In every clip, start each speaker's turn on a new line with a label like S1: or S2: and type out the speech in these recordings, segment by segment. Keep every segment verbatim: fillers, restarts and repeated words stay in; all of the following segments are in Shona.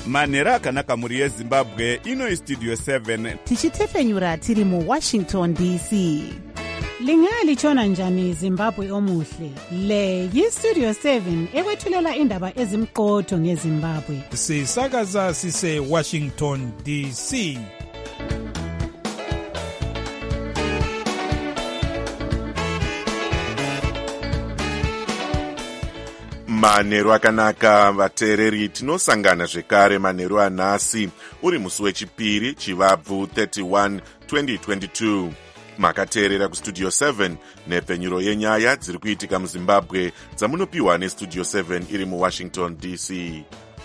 S1: manhero akanaka mhuri yezimbabwe. Ino istudio seven
S2: tichitefenyura tiri muwashington D C. Lingalitshona njani Zimbabwe omuhle? Le yistudio seven ekwethulela indaba ezimqotho ngeZimbabwe.
S3: Sisakaza sise Washington D C.
S4: Manhero akanaka vateereri, tinosangana zvekare manhero anhasi uri musi wechipiri chivabvu thirty-one twenty twenty-two. Makateerera kustudio seven nepfenyuro yenyaya dziri kuitika muZimbabwe dzamunopiwa nestudio seven iri muWashington D C.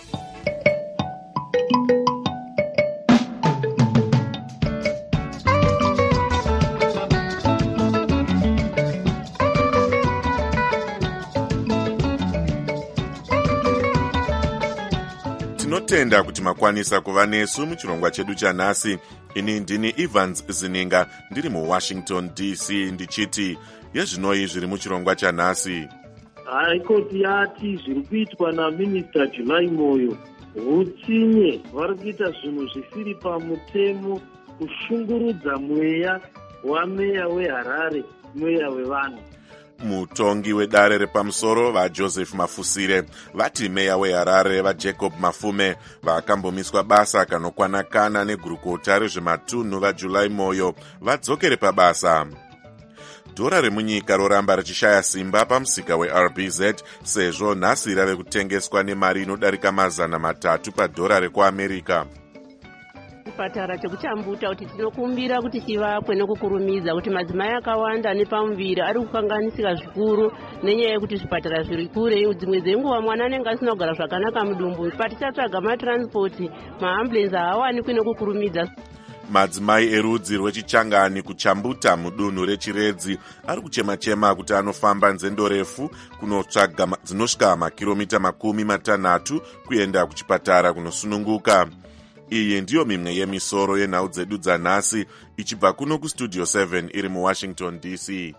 S4: Tinotenda kuti makwanisa kuva nesu muchirongwa chedu chanhasi. Ini ndini Evans Zininga ndiri muWashington D C ndichiti yezvinoi zviri muchirongwa chanhasi.
S5: Haikoti yati zviri kuitwa naMinista July Moyo hutsinye vari kuita zvinhu zvisiri pamutemo kushungurudza mweya wameya weHarare, mweya wevanhu.
S4: Mutongi wedare repamusoro vaJoseph Mafusire vati meya weHarare vaJacob Mafume vakambomiswa basa kanokwanakana negurukota rezvematunhu vaJuly Moyo vadzokere pabasa. Dhora remunyika roramba richishaya simba pamusika weR B Z sezvo nhasi rave kutengeswa nemari inodarika mazana matatu padhora rekuAmerika.
S6: Chipatara chekuchambuta kuti tinokumbira kuti chivakwe nekukurumidza kuti madzimai akawanda nepamuviri ari kukanganisika zvikuru nenyaya yekuti zvipatara zviri kure. Dzimwe dzenguva mwana anenge asina kugara zvakanaka mudumbu, patichatsvaga matranspoti maambulenzi haawanikwi nekukurumidza.
S4: Madzimai erudzi rwechichangani kuchambuta mudunhu rechiredzi ari kuchema-chema kuti anofamba nzendo refu kunotsvaga dzinosvika makiromita makumi matanhatu kuenda kuchipatara kunosununguka. Iyi ndiyo mimwe yemisoro yenhau dzedu dzanhasi ichibva kuno kustudio seven iri muWashington D C.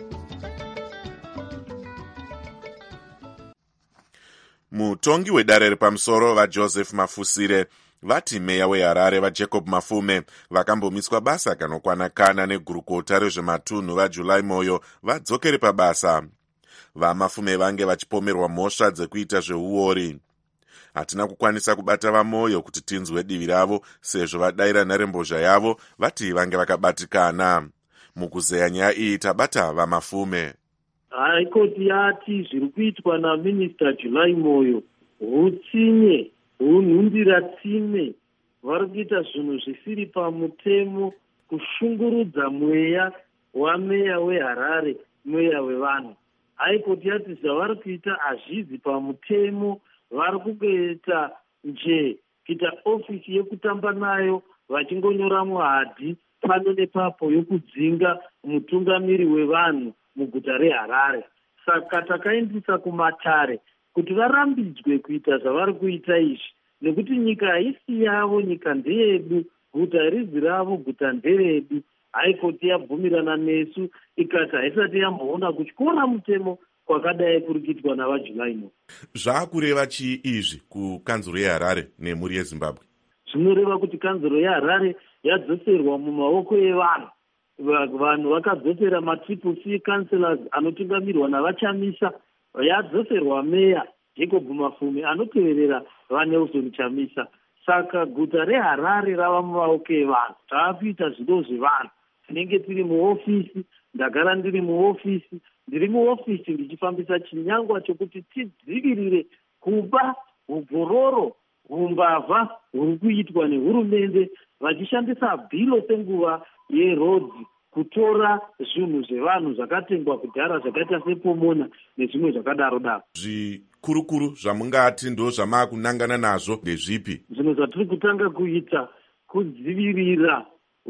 S4: Mutongi wedare repamusoro vaJoseph Mafusire vati meya weHarare vaJacob Mafume vakambomiswa basa kanokwanakana negurukota rezvematunhu vaJuly Moyo vadzokere pabasa. VaMafume vange vachipomerwa mhosva dzekuita zveuori. Hatina kukwanisa kubata vaMoyo kuti tinzwe divi ravo sezvo vadayira nharembozha yavo vati vange vakabatikana. Mukuzeya nyaya iyi tabata vaMafume.
S5: Haikoti yati zviri kuitwa naMinista July Moyo hutsinye hunhundira tsime vari kuita zvinhu zvisiri pamutemo kushungurudza mweya wameya weHarare, mweya wevanhu. Haikoti yati zvavari kuita hazvizi pamutemo, vari kuita nje kuita ofisi yekutamba nayo vachingonyora muhadhi pano nepapo yokudzinga mutungamiri wevanhu muguta reHarare. Saka takaindisa kumatare kuti varambidzwe kuita zvavari kuita izvi, nekuti nyika haisi yavo, nyika ndeyedu, guta rizi ravo, guta nderedu. Haikoti yabvumirana nesu ikati haisati yamboona kutyora mutemo kwakadai kuri kuitwa navaJuly Moyo.
S4: Zvaakureva chii izvi kukanzuro yeHarare nemhuri yeZimbabwe?
S5: Zvinoreva kuti kanzuro yeHarare yadzoserwa mumaoko evanhu. Vanhu vakadzosera matriple C councillors anotungamirwa navaChamisa, yadzoserwa meya Jacob Mafume anoteverera vaNelson Chamisa. Saka guta reHarare rava mumaoko evanhu. Taakuita zvido zvevanhu. Tinenge tiri muofisi, ndagara ndiri muofisi, ndiri muofisi ndichifambisa chinyangwa chokuti tidzivirire kuba ugororo umbavha huri kuitwa nehurumende vachishandisa bhilo senguva yerodzi kutora zvinhu zvevanhu zvakatengwa kudhara zvakaita sepomona nezvimwe zvakadaro daro.
S4: Zvikurukuru zvamungati ndo zvamaakunangana nazvo ndezvipi?
S5: Zvinhu zvatiri kutanga kuita kudzivirira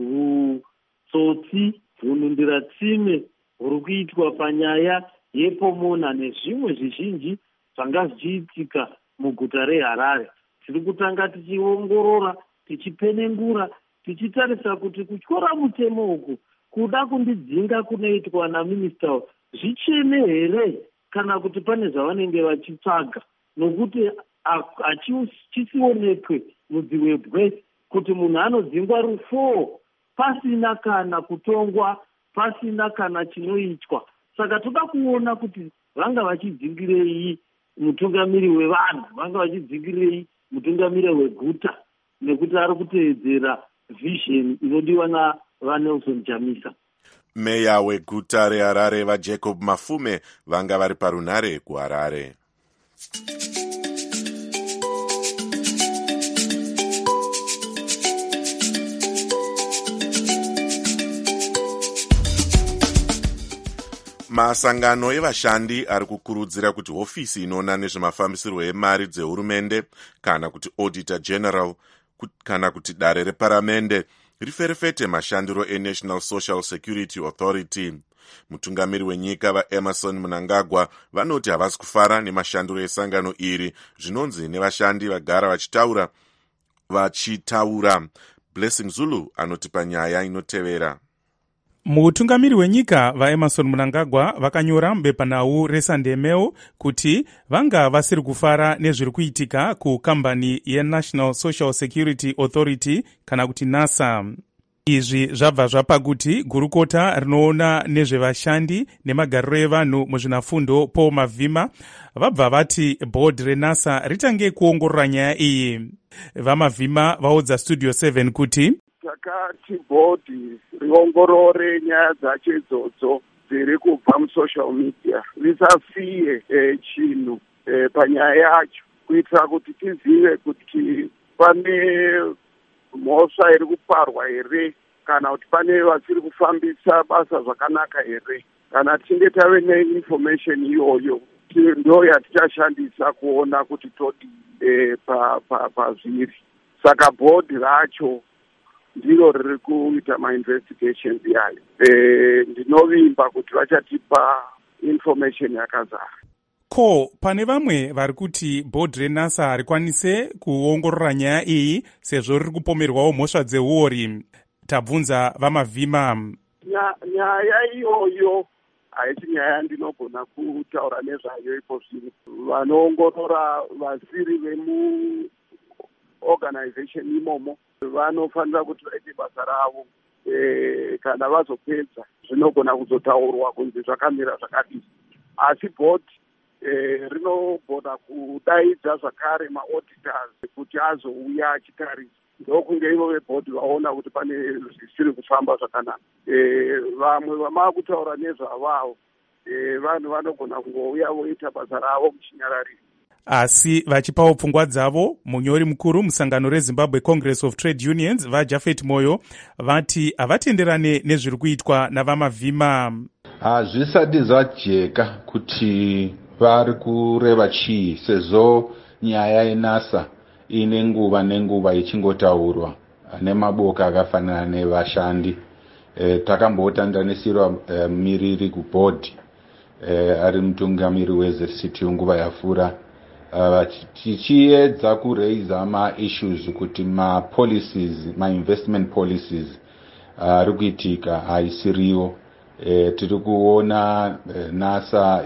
S5: hutsotsi, hunhundira tsime huri kuitwa panyaya yepomona nezvimwe zvizhinji zvanga zvichiitika muguta reHarare. Tiri kutanga tichiongorora, tichipenengura, tichitarisa kuti kutyora mutemo uku kuda kundidzinga kunoitwa naMinista zvichene here kana kuti pane zvavanenge vachitsvaga, nokuti chisionekwe mudziwebwe kuti munhu anodzingwa rufoo pasina kana kutongwa, pasina kana chinoitwa. Saka toda kuona kuti vanga vachidzingirei mutungamiri wevanhu, vanga vachidzingirei mutungamiri weguta, nekuti ari kuteedzera vision inodiwa naVanelson Chamisa.
S4: Meya weguta reHarare vaJacob Mafume vanga vari parunhare kuHarare. Masangano evashandi ari kukurudzira kuti hofisi inoona nezvemafambisirwo emari dzehurumende kana kuti Auditor General kana kuti dare reparamende riferefete mashandiro eNational Social Security Authority. Mutungamiri wenyika vaEmmerson Mnangagwa vanoti havasi kufara nemashandiro esangano iri, zvinonzi nevashandi vagara vachitaura vachitaura. Blessing Zulu anotipa nyaya inotevera.
S3: Mutungamiri wenyika vaEmmerson Mnangagwa vakanyora mubepanhau reSunday Mail kuti vanga vasiri kufara nezviri kuitika kukambani yeNational Social Security Authority kana kuti NASA. Izvi zvabva zvapa kuti gurukota rinoona nezvevashandi nemagariro evanhu muzvinafundo Paul Mavhima vabva vati board reNASA ritange kuongorora nyaya iyi. VaMavhima vaudza Studio seven kuti
S7: takati bhodhi riongorore nyaya dzacho idzodzo dziri kubva musocial media, risasiye e, chinhu e, panyaya yacho, kuitira kuti tizive kuti pane mhosva iri kuparwa here kana kuti pane vasiri kufambisa basa zvakanaka here. Kana tinge tave neinformation iyoyo ndo yatichashandisa kuona kuti todi e, pazviri pa, pa saka bhodhi racho ndiro riri kuita ma-investigations yayo. E, ndinovimba kuti vachatipa information yakazara.
S3: Ko, pane vamwe vari kuti board reNASA harikwanise kuongorora nyaya iyi sezvo riri kupomerwawo mhosva dzeuori. Tabvunza vaMavhima.
S7: Nyaya iyoyo haisi nyaya ndinogona kutaura nezvayo ipo zvino. Vanoongorora vasiri vemu organization imomo vanofanira kuti vaite basa ravo. E, kana vazopedza zvinogona kuzotaurwa kunzi zvakamira zvakadii. Asi board e, rinogona kudaidza zvakare ma-auditors kuti azouya achitarisa. Ndokunge ivo vebhodhi vaona kuti pane zvisiri kufamba zvakanaka. E, vamwe vamava kutaura nezvavavo e, vanhu vanogona kungouya voita basa ravo muchinyararira.
S3: Asi vachipawo pfungwa dzavo, munyori mukuru musangano reZimbabwe Congress of Trade Unions vaJafet Moyo vati havatenderane nezviri kuitwa navaMavhima.
S8: Hazvisati zvajeka kuti vari kureva chii, sezvo nyaya yeNASA ine nguva nenguva ichingotaurwa nemaboka akafanana nevashandi. E, takambotandanisirwa e, miriri kubhodhi e, ari mutungamiri weZ C T nguva yapfuura. Uh, tichiedza kureiza ma-issues kuti ma-policies, ma-investment policies ari uh, kuitika haisiriwo. E, tiri kuona e, NASA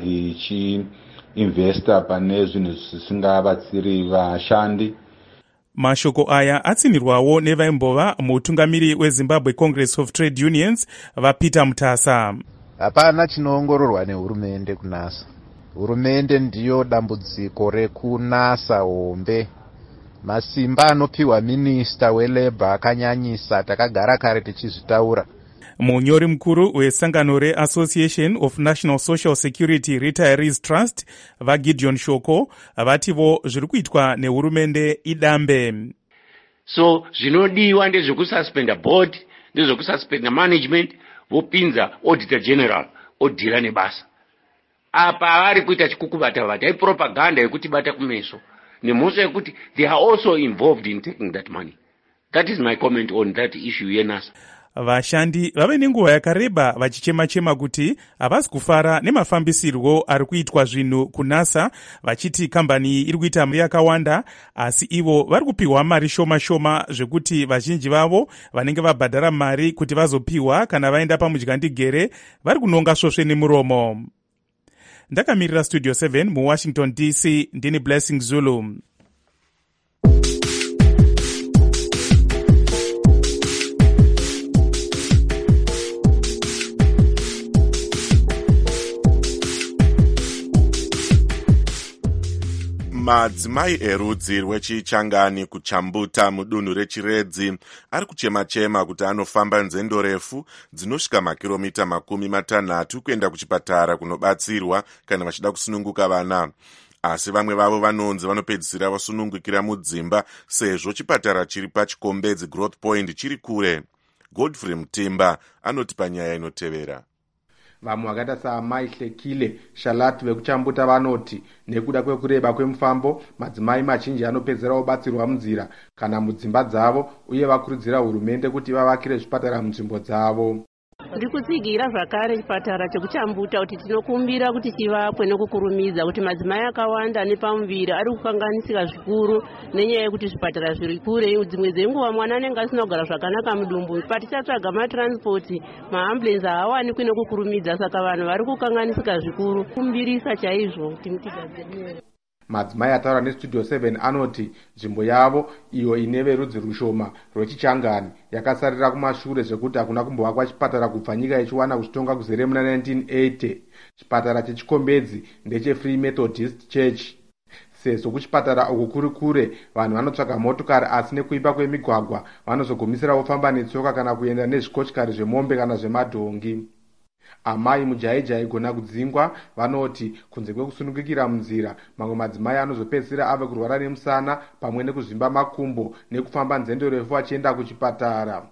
S8: ichi-investa pane zvinhu zvisingabatsiri vashandi.
S3: Mashoko aya atsinirwawo nevaimbova mutungamiri weZimbabwe Congress of Trade Unions vaPeter Mutasa.
S9: Hapana chinoongororwa nehurumende kuNASA. Hurumende ndiyo dambudziko rekunasa hombe. Masimba anopiwa minista weLabour akanyanyisa, takagara kare tichizvitaura.
S3: Munyori mukuru wesangano reAssociation of National Social Security Retirees Trust vaGideon Shoko vativo zviri kuitwa nehurumende idambe.
S10: So zvinodiwa ndezvekususpenda board, ndezvekususpenda management, vopinza Auditor General odhira nebasa. Apa vari kuita chikukuvata-vata, propaganda yekuti bata kumeso. Nemhosva yekuti they are also involved in taking that money. That is my comment on that issue yeNASA.
S3: Vashandi vave nenguva yakareba vachichema-chema kuti havasi kufara nemafambisirwo ari kuitwa zvinhu kuNASA, vachiti kambani iri kuita mari yakawanda, asi ivo vari kupiwa mari shoma-shoma zvekuti vazhinji vavo vanenge vabhadhara mari kuti vazopiwa kana vaenda pamudyandigere vari kunonga svosve nemuromo. Ndakamirira Studio seven muWashington D C, ndini Blessing Zulu.
S4: Madzimai erudzi rwechichangani kuchambuta mudunhu rechiredzi ari kuchema-chema kuti anofamba nzendo refu dzinosvika makiromita makumi matanhatu kuenda kuchipatara kunobatsirwa kana vachida kusununguka vana. Asi vamwe vavo vanonzi vanopedzisira vasunungukira mudzimba sezvo chipatara chiri pachikombedzi Growth Point chiri kure. Godfrey Mutimba anoti panyaya inotevera.
S11: Vamwe vakaita saamai Hlekile Shalati vekuchambuta vanoti nekuda kwekureba kwemufambo madzimai mazhinji anopedzera obatsirwa munzira kana mudzimba dzavo, uye vakurudzira hurumende kuti vavakire zvipatara munzvimbo dzavo.
S6: Ndiri kutsigira zvakare chipatara chekuchambuta kuti tinokumbira kuti chivakwe nekukurumidza kuti madzimai akawanda nepamuviri ari kukanganisika zvikuru nenyaya yekuti zvipatara zviri kure. Dzimwe dzenguva mwana anenge asina kugara zvakanaka mudumbu, patichatsvaga matranspoti maambulenzi haawanikwi nekukurumidza, saka vanhu vari kukanganisika zvikuru. Kumbirisa chaizvo kuti mutigadzirire.
S11: Madzimai ataura nestudio seven anoti nzvimbo yavo iyo ine verudzi rushoma rwechichangani yakasarira kumashure zvekuti hakuna kumbovakwa chipatara kubva nyika ichiwana kuzvitonga kuzere muna nineteen eighty. Chipatara chechikombedzi ndeche Free Methodist Church. Sezvo kuchipatara uku kuri kure, vanhu vanotsvaga motokari, asi nekuipa kwemigwagwa vanozogumisira vofamba netsoka kana kuenda nezvikochikari zvemombe kana zvemadhongi. Amai mujaijai gona kudzingwa vanoti kunze kwekusunungukira munzira, mamwe madzimai anozopedzisira ave kurwara nemusana pamwe nekuzvimba makumbo nekufamba nzendo refu achienda kuchipatara.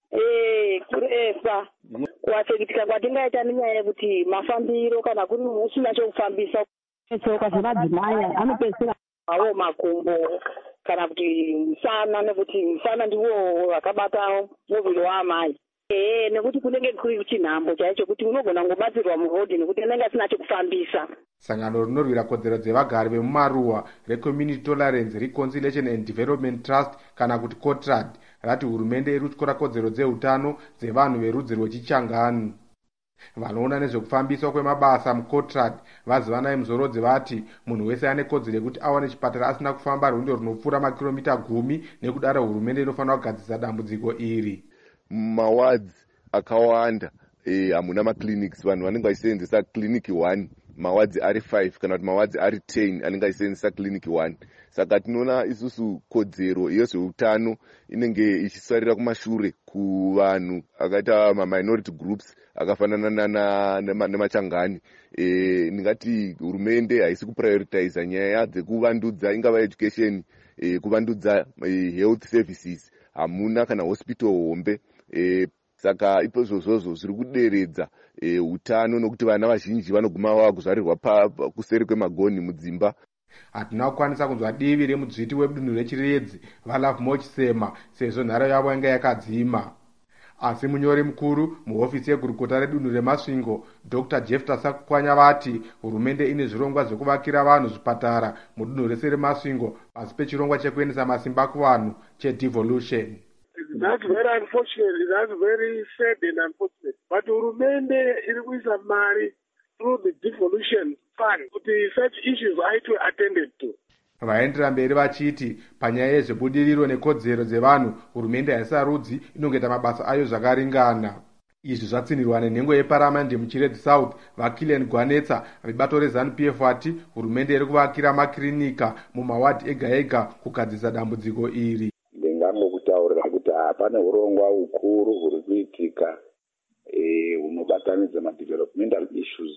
S12: Eh, kuresa kuwasekitika kwatingaita nenyaya yekuti mafambiro kana kuri usina chokufambisa tsoka dzemadzimai anopedzisira awo makumbo kana kuti musana, nekuti musana ndiwo wakabata muviri waamai. Eh, nekuti kunenge kuri chinhambo chaicho kuti unogona ngobatsirwa murodhi nekuti anenge asina chokufambisa.
S11: Sangano rinorwira kodzero dzevagari vemumaruwa reCommunity Tolerance Reconciliation and Development Trust kana kuti COTRAD rati hurumende iri kutyora kodzero dzeutano dzevanhu verudzi rwechichangani. Vanoona nezvekufambiswa kwemabasa muCOTRAD vazivanai muzorodzi vati munhu wese ane kodzero yekuti awane chipatara asina kufamba rwendo runopfuura makiromita gumi, nekudaro hurumende inofanira kugadzirisa dambudziko iri.
S13: Mawards akawanda hamuna maclinics, vanhu vanenge vachisenzesa clinic one, mawards ari five kana kuti mawards ari ten anenge achisenzesa clinic one. Saka tinoona isusu kodzero yezveutano inenge ichisarira kumashure kuvanhu akaita maminority groups akafanana nemachangani. E, ndingati hurumende haisi kuprioritize nyaya dzekuvandudza ingava education, e, kuvandudza e, health services. Hamuna kana hospital hombe. E, saka ipo zvozvo zviri kuderedza e, utano nokuti vana vazhinji vanoguma vakuzarirwa kuseri kwemagoni mudzimba.
S11: Hatina kukwanisa kunzwa divi remudzviti wedunhu rechiredzi vaLove Mochisema sezvo nharo yavo yanga yakadzima. Asi munyori mukuru muhofisi yegurukota redunhu remasvingo Doctor Jefta Sakukwanya vati hurumende ine zvirongwa zvekuvakira vanhu zvipatara mudunhu rese remasvingo pasi pechirongwa chekuendesa masimba kuvanhu chedevolution.
S7: That's very unfortunate. That's very sad and unfortunate. But hurumende iri kuisa mari through the devolution fund kuti such issues aitwe attended to.
S11: Vaendera mberi vachiti panyaya yezvebudiriro nekodzero dzevanhu hurumende haisarudzi, inongeta mabasa ayo zvakaringana. Izvi zvatsinirwa nenhengo yeparamende muchiredzi South vaKillian Gwanetsa vebato reZANU P F vati hurumende iri kuvakira makirinika mumawadhi ega ega kugadzirisa dambudziko iri.
S14: Ndingangokutaurira kuti hapana urongwa ukuru huri kuitika hunobatanidza madevelopmental issues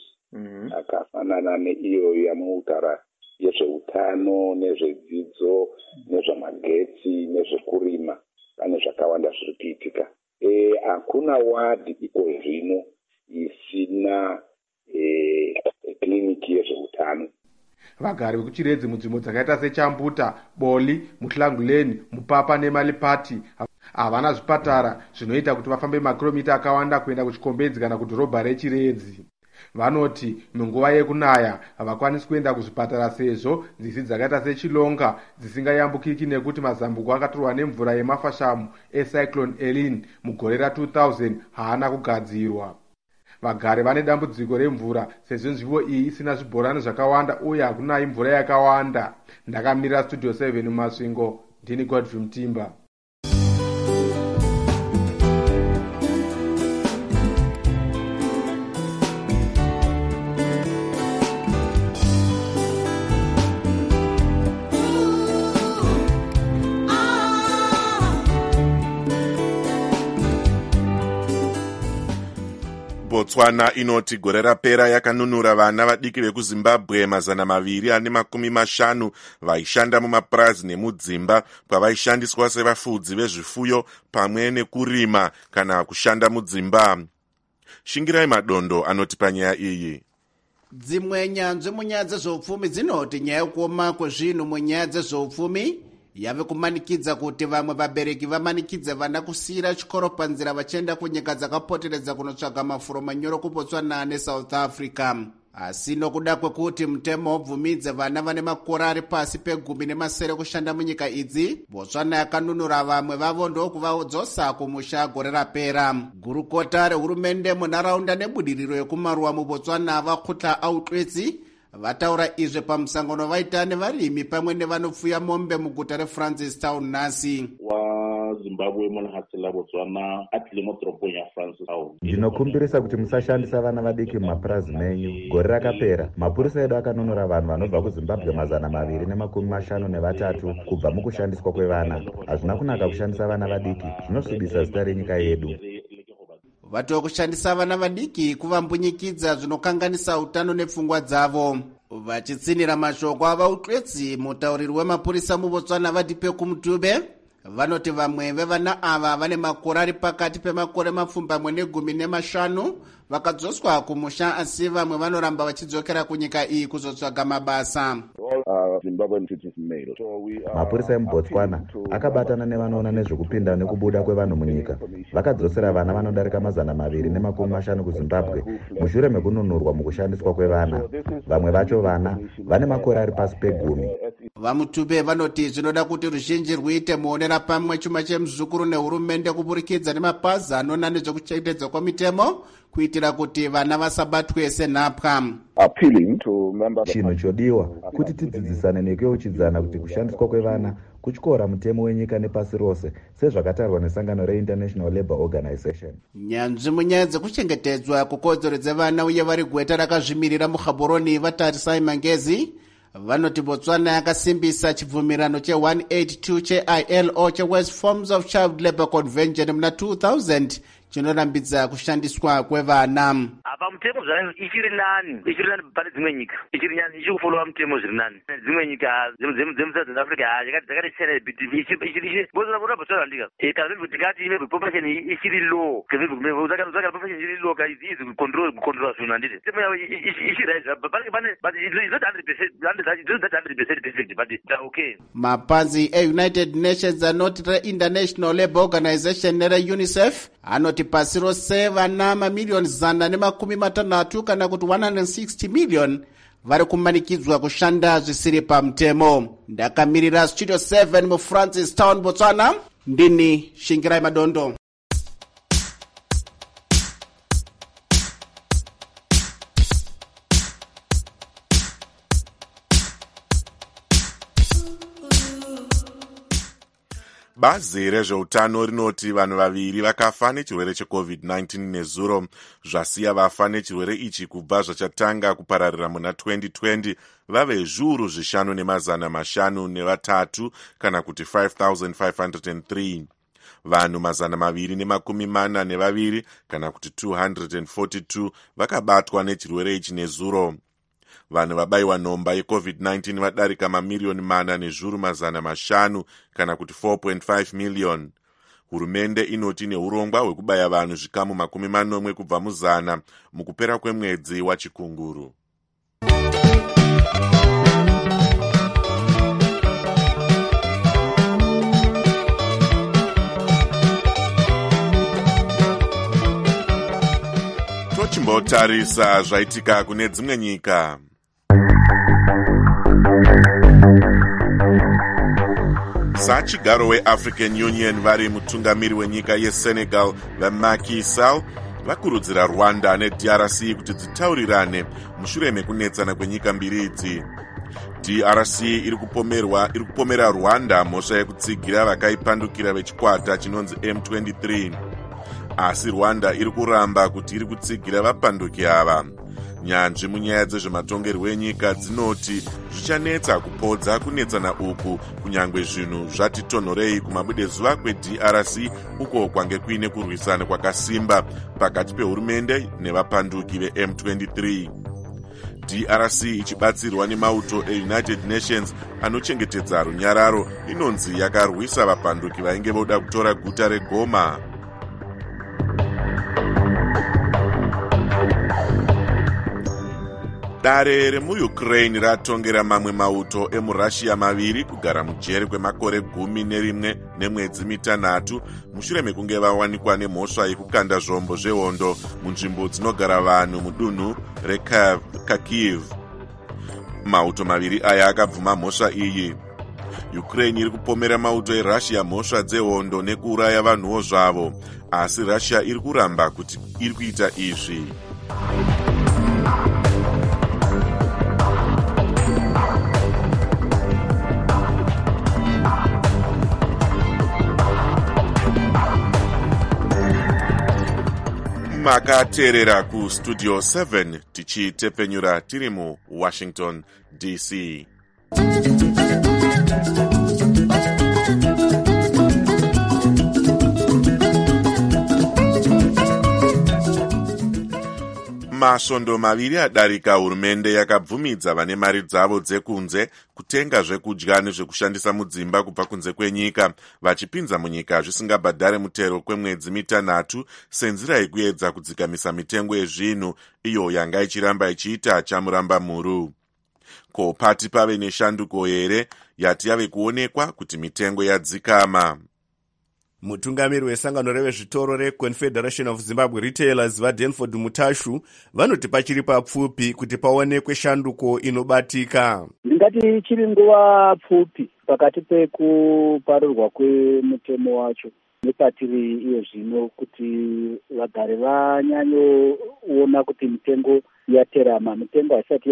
S14: akafanana neiyo yamunotaura yezveutano, nezvedzidzo, nezvemagetsi, nezvekurima. Pane zvakawanda zviri kuitika. Hakuna wadhi iko zvino isina kliniki yezveutano.
S11: Vagari vekuchiredzi munzvimbo dzakaita sechambuta, Boli, Muhlanguleni, Mupapa neMalipati havana zvipatara zvinoita kuti vafambe makiromita akawanda kuenda kuchikombedzi kana kudhorobha rechiredzi. Vanoti munguva yekunaya havakwanisi kuenda kuzvipatara sezvo nzizi dzakaita sechilonga dzisingayambukiki nekuti mazambuko akatorwa nemvura yemafashamu eCyclone Elin mugore ra two thousand haana kugadzirwa. Vagari vane dambudziko remvura sezvo nzvimbo iyi isina zvibhorani zvakawanda uye hakunayi mvura yakawanda. Ndakamirira Studio seven mumasvingo, ndini Godfrey Mutimba.
S4: botswana inoti gore rapera yakanunura vana vadiki vekuzimbabwe mazana maviri ane makumi mashanu vaishanda mumapurazi nemudzimba pavaishandiswa sevafudzi vezvifuyo pamwe nekurima kana kushanda mudzimba. Shingirai Madondo anoti panyaya iyi.
S15: Dzimwe nyanzvi munyaya dzezveupfumi dzinoti nyaya yekuoma kwezvinhu munyaya dzezveupfumi yave kumanikidza kuti vamwe vabereki vamanikidze vana kusiyira chikoro panzira vachienda kunyika dzakapoteredza kunotsvaga mafuro manyoro kubotswana neSouth Africa. Asi nokuda kwekuti mutemo wobvumidze vana vane makore ari pasi pegumi nemasere kushanda munyika idzi, Botswana yakanunura vamwe vavo ndokuvadzosa kumusha gore rapera. Gurukota rehurumende munharaunda nebudiriro yekumaruwa muBotswana vakutla autwetsi vataura izve pamusangano vaita nevarimi pamwe nevanopfuya mombe muguta reFrancistown nhasi.
S16: Zimbabwe munhatsila Botswana atile mudhorobheni yaFrancistown.
S17: Ndinokumbirisa kuti musashandisa vana vadiki mumapurazi menyu. Gore rakapera mapurisa edu akanunura vanhu vanobva kuZimbabwe mazana maviri nemakumi mashanu nevatatu kubva mukushandiswa kwevana. Hazvina kunaka kushandisa vana vadiki, zvinosvibisa zita renyika yedu.
S15: Vato kushandisa vana vadiki kuvambunyikidza zvinokanganisa utano nepfungwa dzavo. Vachitsinira mashoko avautwetsi, mutauriri wemapurisa muBotswana Vadipe Kumutube vanoti vamwe vevana ava vane makore ari pakati pemakore mapfumbamwe negumi nemashanu vakadzoswa kumusha, asi vamwe vanoramba vachidzokera kunyika iyi kuzotsvaga mabasa.
S17: Mapurisa emuBotswana akabatana nevanoona nezvekupinda nekubuda kwevanhu munyika vakadzosera vana vanodarika mazana maviri nemakumi mashanu kuZimbabwe mushure mekununurwa mukushandiswa kwevana. Vamwe vacho vana vane makore ari pasi pegumi.
S15: Vamutube vanoti zvinoda kuti ruzhinji rwuite muonera pamwe chuma chemuzukuru nehurumende kuburikidza nemapazi anoona nezvekuchengetedzwa kwemitemo kuitira kuti vana vasabatwe senhapwa.
S17: Chinhu chodiwa kuti tidzidzisane nekuyeuchidzana kuti kushandiswa kwevana kutyora mutemo wenyika nepasi rose sezvakatarwa nesangano reInternational Labour Organization.
S15: Nyanzvi munyaya dzekuchengetedzwa kukodzero dzevana uye vari gweta rakazvimirira muGaborone vatarisa Mangezi vanoti Botswana yakasimbisa chibvumirano che one eighty-two che I L O che Worst Forms of Child Labour Convention muna two thousand chinorambidza kushandiswa kwevana.
S18: Apa mutemo zvaro ichiri nani, ichiri nani pane dzimwe nyika, ichiri nani ichikufollowa mutemo zviri nani. Dzimwe nyika dzemuSouth Africa dzakati tsene biti ichiri Botswana bona Botswana ndika. E kana kuti tikati ime population ichiri low, kana kuti uzaka uzaka population ichiri low ka izi control control zvino ndite. Temo yawo ichiri rise pane pane but it's not one hundred percent it's not one hundred percent perfect but it's okay.
S15: Mapanzi eUnited Nations anoti reInternational Labour Organization nere UNICEF anoti pasi rose vana mamiliyoni zana nemakumi matanhatu kana kuti one hundred sixty million vari kumanikidzwa kushanda zvisiri pamutemo. Ndakamirira Studio seven muFrancistown, Botswana, ndini Shingirai Madondo.
S4: Bazi rezveutano rinoti vanhu vaviri vakafa nechirwere checovid nineteen nezuro, zvasiya vafa nechirwere ichi kubva zvachatanga kupararira muna twenty twenty vave zviuru zvishanu nemazana mashanu nevatatu kana kuti five thousand five hundred three. Vanhu mazana maviri nemakumi mana nevaviri kana kuti two hundred forty-two vakabatwa nechirwere ichi nezuro. Vanhu vabayiwa nhomba yecovid nineteen vadarika mamiliyoni mana nezviuru mazana mashanu kana kuti four point five million. Hurumende inoti neurongwa hwekubaya vanhu zvikamu makumi manomwe kubva muzana mukupera kwemwedzi wachikunguru. Tochimbotarisa zvaitika kune dzimwe nyika. Sachigaro weAfrican Union vari mutungamiri wenyika yeSenegal vaMacky Sall vakurudzira Rwanda neD R C kuti dzitaurirane mushure mekunetsana kwenyika mbiri idzi. D R C iri kupomerwa iri kupomera Rwanda mhosva yekutsigira vakaipandukira vechikwata chinonzi M twenty-three. Asi Rwanda iri kuramba kuti iri kutsigira vapanduki ava. Nyanzvi munyaya dzezvematongerwo enyika dzinoti zvichanetsa kupodza kunetsana uku kunyangwe zvinhu zvati tonhorei kumabudezuva kwe-D R C uko kwange kuine kurwisana kwakasimba pakati pehurumende nevapanduki ve-M twenty-three. D R C ichibatsirwa nemauto eUnited Nations anochengetedza runyararo inonzi yakarwisa vapanduki vainge voda kutora guta reGoma. Dare remuUkraine ratongera mamwe mauto emuRussia maviri kugara mujere kwemakore gumi nerimwe nemwedzi mitanhatu mushure mekunge vawanikwa nemhosva yekukanda zvombo zvehondo munzvimbo dzinogara vanhu mudunhu reKharkiv. Mauto maviri aya akabvuma mhosva iyi. Ukraine iri kupomera mauto eRussia mhosva dzehondo nekuuraya vanhuwo zvavo, asi Russia iri kuramba kuti iri kuita izvi. Makateerera ku Studio seven tichitepenyura tiri mu Washington D C. Masvondo maviri adarika hurumende yakabvumidza vane mari dzavo dzekunze kutenga zvekudya nezvekushandisa mudzimba kubva kunze kwenyika vachipinza munyika zvisingabhadhare mutero kwemwedzi mitanhatu senzira yekuedza kudzikamisa mitengo yezvinhu iyo yanga ichiramba ichiita chamuramba muru. Ko pati pave neshanduko here yati yave kuonekwa kuti mitengo yadzikama?
S19: Mutungamiri wesangano revezvitoro reConfederation of Zimbabwe Retailers vaDenford Mutashu vanoti pachiri papfupi kuti paonekwe shanduko inobatika.
S20: Ndingati chiri nguva pfupi pakati pekuparurwa kwemutemo wacho nepatiri iyo zvino kuti vagare vanyanyoona kuti mitengo yaterama, mitengo haisati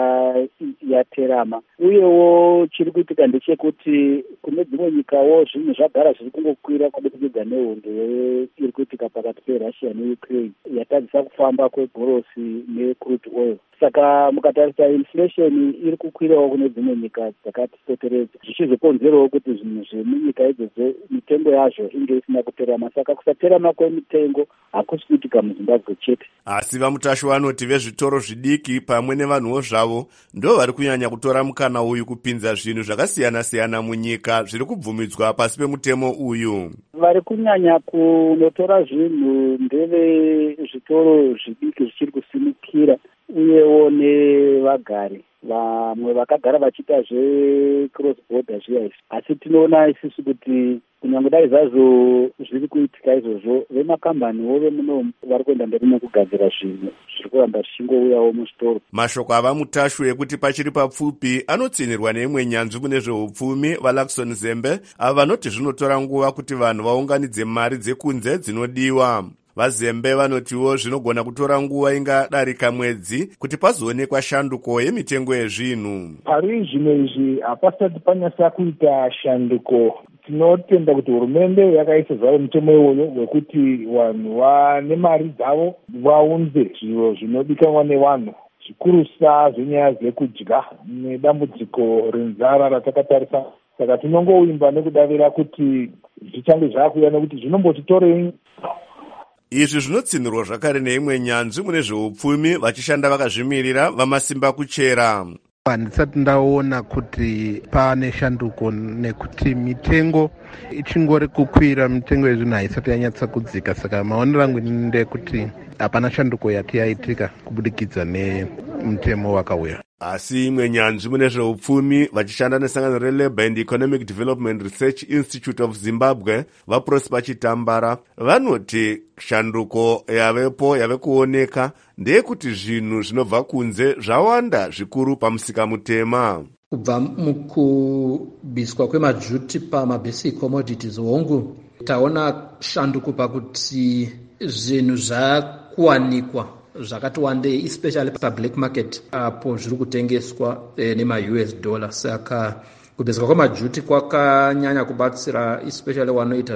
S20: yaterama. Uyewo chiri kuitika ndechekuti kune dzimwe nyikawo zvinhu zvagara zviri kungokwira kubudikidza nehondo iri kuitika pakati peRussia neUkraine yatadzisa kufamba kwegorosi necrude oil. Saka mukatarisa inflation iri kukwirawo kune dzimwe nyika dzakatipoteredza zvichizokonzerawo kuti zvinhu zvemunyika idzodzo mitengo yazvo inge isina kuterama. Saka kusaterama kwemitengo hakusi kuitika muZimbabwe chete.
S19: Asi vaMutashu vanoti vezvitoro zvidiki pamwe nevanhuwo zvavo ndo vari kunyanya kutora mukana uyu kupinza zvinhu zvakasiyana-siyana munyika zviri kubvumidzwa pasi pemutemo uyu.
S20: Vari kunyanya kunotora zvinhu ndeve zvitoro zvidiki zvichiri kusimukira uyewo nevagari vamwe vakagara vachiita zvecross border zviya izvi. Asi tinoona isusu kuti kunyange dai zvazvo zviri kuitika izvozvo vemakambaniwo vemunomu vari kuenda mberi nekugadzira zvinhu zviri kuramba zvichingouyawo muzvitoro.
S19: Mashoko avaMutashu ekuti pachiri papfupi anotsinirwa neimwe nyanzvi mune zveupfumi vaLaxon Zembe ava vanoti zvinotora nguva kuti vanhu vaunganidze mari dzekunze dzinodiwa. VaZembe vanotiwo zvinogona kutora nguva ingadarika mwedzi kuti pazoonekwa shanduko yemitengo yezvinhu.
S21: Pari zvino izvi hapasati panyasa kuita shanduko. Tinotenda kuti hurumende yakaisa zvavo mutemo iwoyo wekuti vanhu vane mari dzavo vaunze zviro zvinodikanwa nevanhu zvikurusa zvenyaya dzekudya nedambudziko renzara ratakatarisa. Saka tinongoimba nekudavira kuti zvichange zvakuya nekuti zvinombotitorei.
S19: Izvi zvinotsinirwa zvakare neimwe nyanzvi mune zveupfumi vachishanda vakazvimirira vamasimba kuchera.
S22: Handisati ndaona kuti pane shanduko nekuti mitengo ichingori kukwira, mitengo yezvinhu haisati yanyatsa kudzika. Saka maonero angu ndekuti hapana shanduko yati yaitika kubudikidza nemutemo wakauya.
S19: Asi imwe nyanzvi mune zveupfumi vachishanda nesangano reLabour and Economic Development Research Institute of Zimbabwe vaProsper Chitambara vanoti shanduko yavepo yave kuoneka ndeyekuti zvinhu zvinobva kunze zvawanda zvikuru pamusika mutema.
S23: Kubva mukubviswa kwemajuti pamabasic commodities hongu taona shanduko pakuti zvinhu zvakuwanikwa zvakati wandei especially pa black market apo zviri kutengeswa eh, nema U S dollar. Saka kubviswa kwemajuti kwakanyanya kubatsira especially wanoita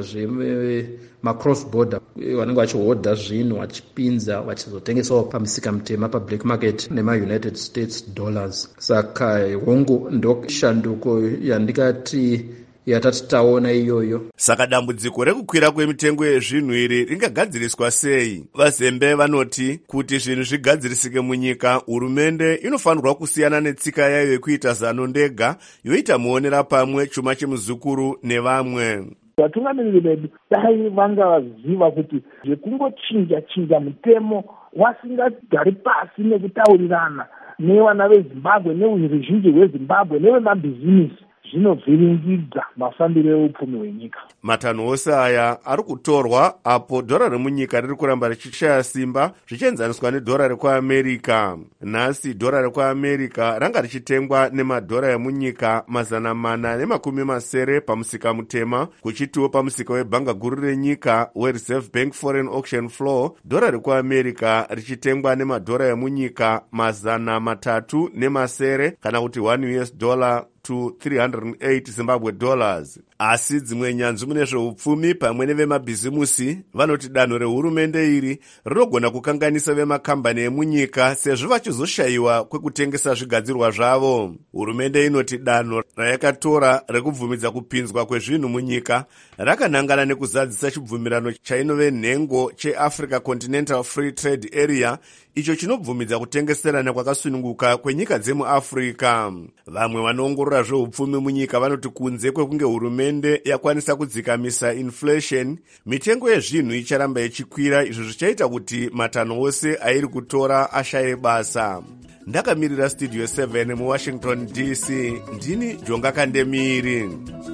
S23: zvemacross border, vanenge vachihodha zvinhu vachipinza vachizotengesawo pamisika mutema pablack market nemaunited states dollars. Saka hongu ndo shanduko yandikati yatati taona iyoyo.
S19: Saka dambudziko rekukwira kwemitengo yezvinhu iri ringagadziriswa sei? Vazembe vanoti kuti zvinhu zvigadzirisike munyika, hurumende inofanirwa kusiyana netsika yayo yekuita zano ndega, yoita muonera pamwe chuma chemuzukuru nevamwe.
S21: Vatungamiriri vedu dai vanga vaziva kuti zvekungochinja chinja mutemo wasingagari pasi nekutaurirana nevana veZimbabwe neveruzhinji rweZimbabwe nevemabhizinisi, zvinovhiringidza mafambiro eupfumi hwenyika.
S19: Matanho ose aya ari kutorwa apo dhora remunyika riri kuramba richishaya simba zvichienzaniswa nedhora rekuamerica. Nhasi dhora rekuamerica ranga richitengwa nemadhora emunyika mazana mana nemakumi masere pamusika mutema, kuchitiwo pamusika webhanga guru renyika weReserve Bank Foreign Auction Floor dhora rekuamerica richitengwa nemadhora emunyika mazana matatu nemasere kana kuti one US dollar to three hundred eight Zimbabwe dollars. Asi dzimwe nyanzvi mune zveupfumi pamwe nevemabhizimusi vanoti danho rehurumende iri rinogona kukanganisa vemakambani emunyika sezvo vachizoshayiwa kwekutengesa zvigadzirwa zvavo. Hurumende inoti danho rayakatora rekubvumidza kupinzwa kwezvinhu munyika rakanangana nekuzadzisa chibvumirano chainove nhengo cheAfrica Continental Free Trade Area, icho chinobvumidza kutengeserana kwakasununguka kwenyika dzemuAfrica. Vamwe vanoongorora zveupfumi munyika vanoti kunze kwekunge hurumende yakwanisa kudzikamisa inflation, mitengo yezvinhu icharamba ichikwira, izvo zvichaita kuti matanho ose airi kutora ashaye basa. Ndakamirira Studio seven muWashington D C, ndini Jonga Kandemiri.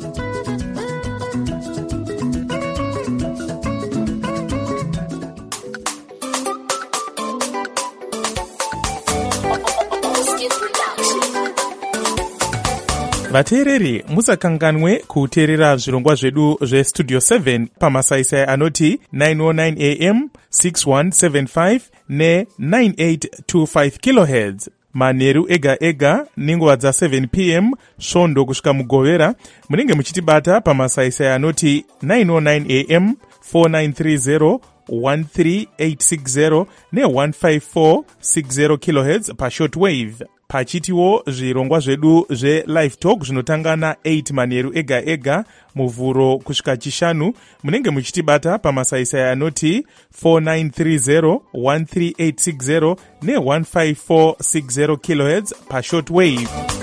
S3: Vateereri, musakanganwe kuteerera zvirongwa zvedu zvestudio seven pamasaisai anoti nine oh nine A M, six one seven five ne nine eight two five kilohertz. Manheru ega ega nenguva dza seven P M svondo kusvika mugovera munenge muchitibata pamasaisai anoti nine oh nine A M, four nine three zero one three eight six zero ne one five four six zero kilohertz pashortwave. Pachitiwo zvirongwa zvedu zve-live talk zvinotanga na eight manheru ega ega muvhuro kusvika chishanu munenge muchitibata pamasaisai anoti four nine three zero one three eight six zero ne one five four six zero kilohertz pashortwave.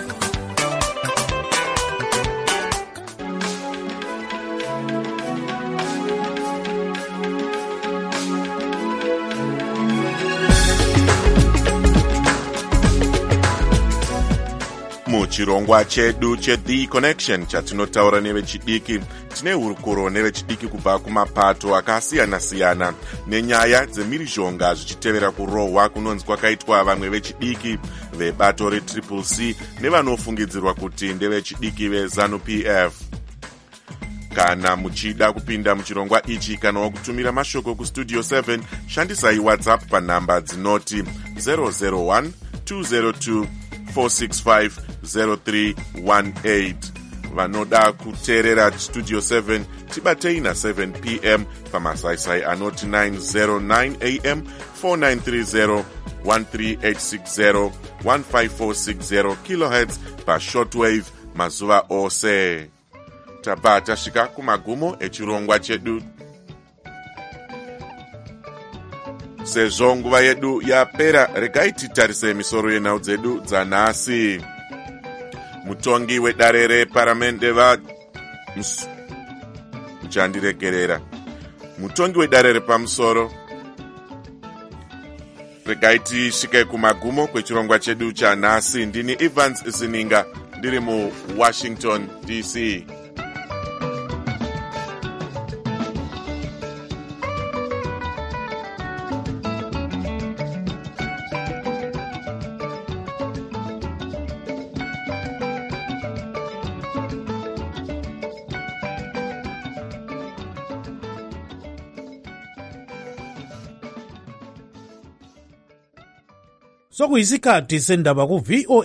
S4: Muchirongwa chedu cheThe Connection chatinotaura nevechidiki, tine hurukuro nevechidiki kubva kumapato akasiyana-siyana nenyaya dzemhirizhonga zvichitevera kurohwa kunonzi kwakaitwa vamwe vechidiki vebato reTriple C nevanofungidzirwa kuti ndevechidiki veZANU-P F. Kana muchida kupinda muchirongwa ichi kana wakutumira mashoko kustudio seven, shandisai WhatsApp panhamba dzinoti zero zero one two zero two four six five zero three one eight. Vanoda kuteerera studio seven tibatei na seven P M pamasaisai anoti nine oh nine A M, four nine three zero one three eight six zero one five four six zero kilohertz pashortwave mazuva ose. Tabva tasvika kumagumo echirongwa chedu. Sezvo nguva yedu yapera, regai titarise misoro yenhau dzedu dzanhasi. Mutongi wedare reparamende va Mus... muchandiregerera. Mutongi wedare repamusoro. Regai tisvike kumagumo kwechirongwa chedu chanhasi. Ndini Evans Zininga, ndiri muWashington D C.
S1: Sokuyisikhathi sendaba ku V O A